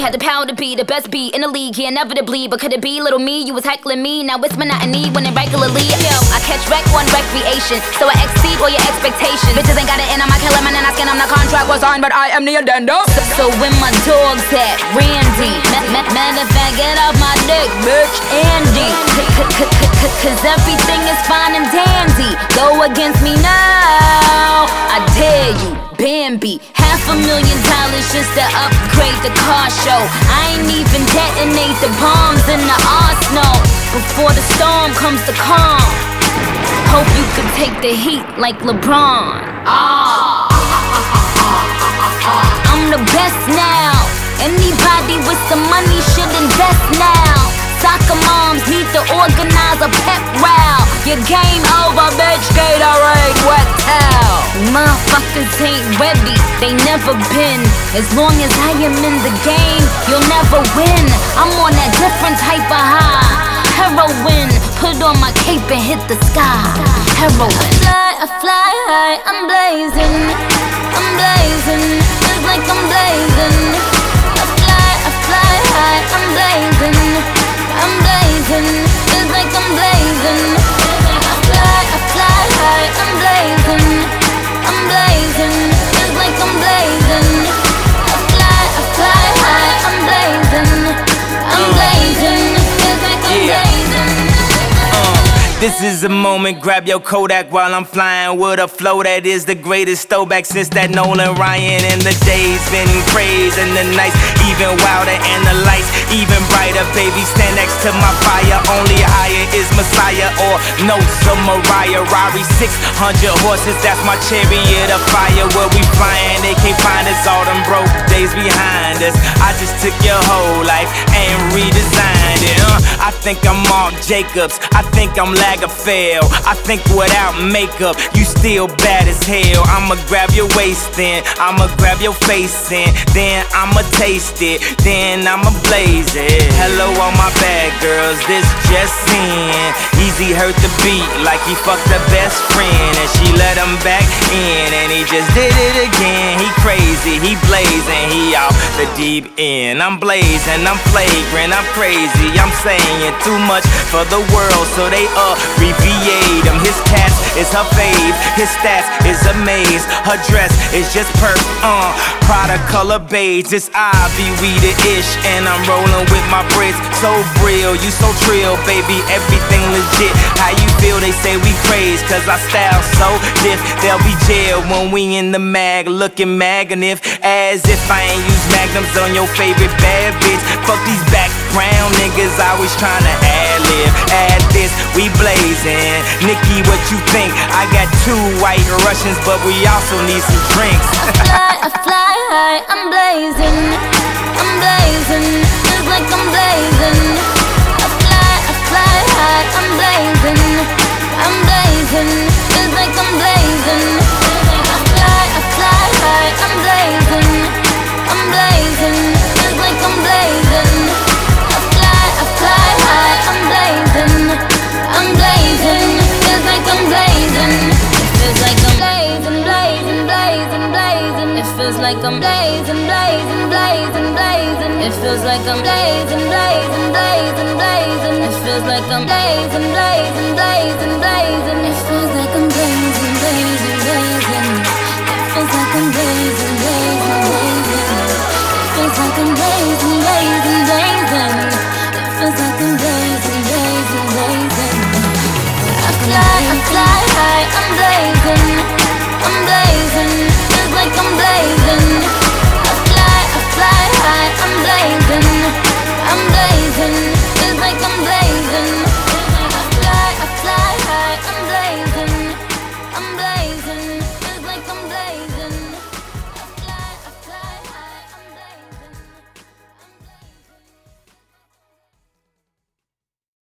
had the power to be the best beat in the league, yeah, inevitably. But could it be little me? You was heckling me, now it's monotony when it regularly. Yo, I catch wreck on recreation, so I exceed all your expectations. Bitches ain't got it in, I'm a killer man and I skin, I'm the contract was signed, but I am the addendum. So when my dog's at Randy, matter of fact, get off my dick, bitch, Andy. Cause everything is fine and dandy. Go against me now, I dare you, Bambi. $500,000 just to upgrade the car show. I ain't even detonate the bombs in the arsenal. Before the storm comes the calm. Hope you could take the heat like LeBron. I'm the best now. Anybody with some money should invest now. Soccer moms need to organize a pep rally. Your game over, bitch, Gatorade, wet towel. Motherfuckers ain't ready, they never been. As long as I am in the game, you'll never win. I'm on that different type of high. Heroin, put on my cape and hit the sky. Heroin. I fly high, I'm blazing. I'm blazing, just like I'm blazing. I fly high, I'm blazing. I'm blazing, just like I'm blazing. I fly high, I'm blazing. I'm blazing, just like I'm blazing. I fly high, I'm blazing. I'm blazing, just like I'm blazing. This is a moment, grab your Kodak while I'm flying with a flow that is the greatest throwback since that Nolan Ryan. And the days been crazy and the nights even wilder and the lights even brighter. Baby, stand next to my fire. Only higher is Messiah or notes of Mariah. Rari 600 horses, that's my chariot of fire. Where we flying, they can't find us. All them broke days behind us. I just took your whole life and redesigned it. I think I'm Mark Jacobs. I think I'm Lagerfeld. I think without makeup, you still bad as hell. I'ma grab your waist then, I'ma grab your face in, then I'ma taste it, then I'ma blaze it. Hello all my bad girls, this just in. Easy hurt the beat like he fucked her best friend, and she let him back in, and he just did it again. He crazy, he blazing, he off the deep end. I'm blazing, I'm flagrant, I'm crazy, I'm saying too much for the world, so they abbreviate him. His cats is her fave, his stats is a maze. Her dress is just perf, Prada color beige. It's Ivy, we the ish, and I'm rolling with my braids. So real, you so trill, baby, everything legit. How you feel? They say we crazy, cause our style so diff. They'll be jail when we in the mag, looking magnif, as if I ain't use magnums on your favorite bad bitch. Fuck these background niggas, always tryna ad-lib. Add this, we blazing. Nikki, what you think? I got 2 white Russians, but we also need some drinks. I fly high, I'm blazing. I'm blazing, just like I'm blazing. I fly high, I'm blazing. I'm blazing, just like I'm blazing. I fly high, I'm blazing. I'm blazing, just like I'm blazing. I fly high, I'm blazing. I'm blazing, just like I'm blazing. It feels like I'm blazing, blazing, blazing, blazing. It feels like I'm blazing, blazing, blazing, blazing. It feels like I'm blazing, blazing, blazing, blazing. It feels like I'm blazing, blazing, blazing, blazing. It feels like I'm blazing, blazing, blazing. It feels like I'm blazing, blazing, blazing. It feels like I'm blazing, blazing.